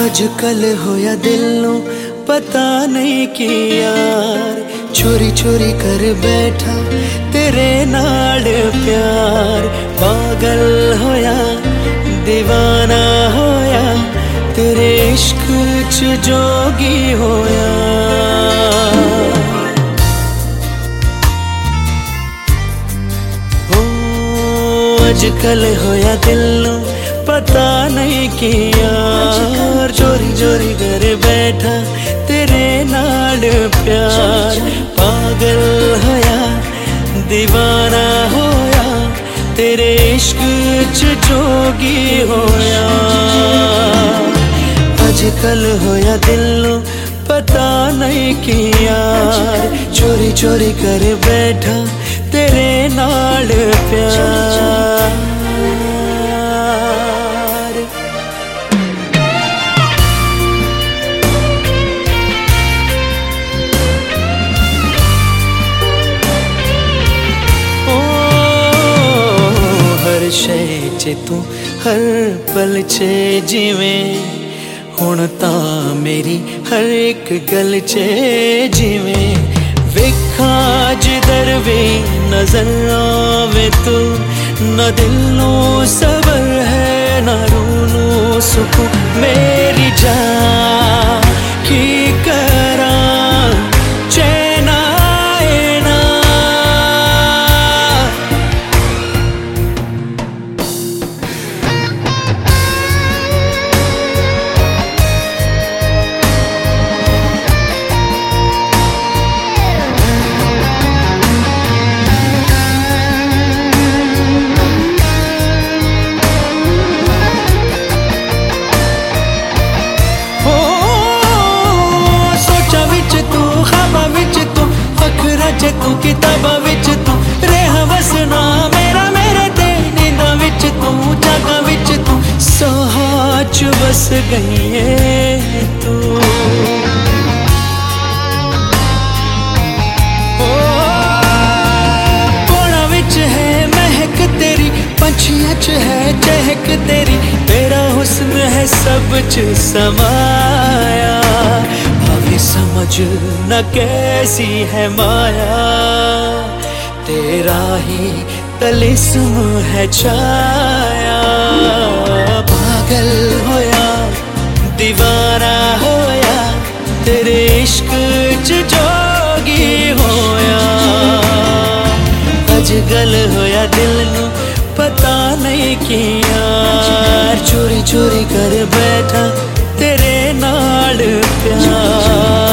अजकल होया दिल नू पता नहीं कि यार, चोरी चोरी कर बैठा तेरे नाल प्यार। पागल होया दीवाना होया तेरे इश्क च जोगी होया। अजकल होया दिल नू पता नहीं कि यार, चोरी चोरी कर बैठा तेरे नाल प्यार। पागल होया दीवाना होया तेरे इश्क च जोगी होया। अजकल होया दिल नू पता नहीं कि यार, चोरी चोरी कर बैठा तेरे नाल प्यार। हर शै च तू हर पल च जिवें, हुण तां मेरी हर एक गल च जिवें। वेखा जिधर भी नजर आवे तू, न दिल नू सबर है न रूह नू सुकून। मेरी जान की करां चैन आए ना, तू किताबां विच तू रेह वसना मेरा मेरे ते, नींदां विच तू जागां विच तू साहां च बस गई है तू। कोणा विच है महक तेरी, पंछियां च है चहक तेरी, तेरा हुस्न है सब च समाया। समझ न कैसी है माया, तेरा ही तलिस्म है छाया। पागल होया दीवाना होया तेरे इश्क च जोगी होया। अजकल होया दिल नू पता नहीं कि यार, चोरी चोरी कर बैठा तेरे नाल प्यार।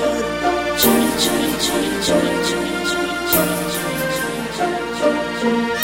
चोरी चोरी चोरी चोरी चोरी चोरी चोरी चोरी चोरी चोरी चोरी चोरी।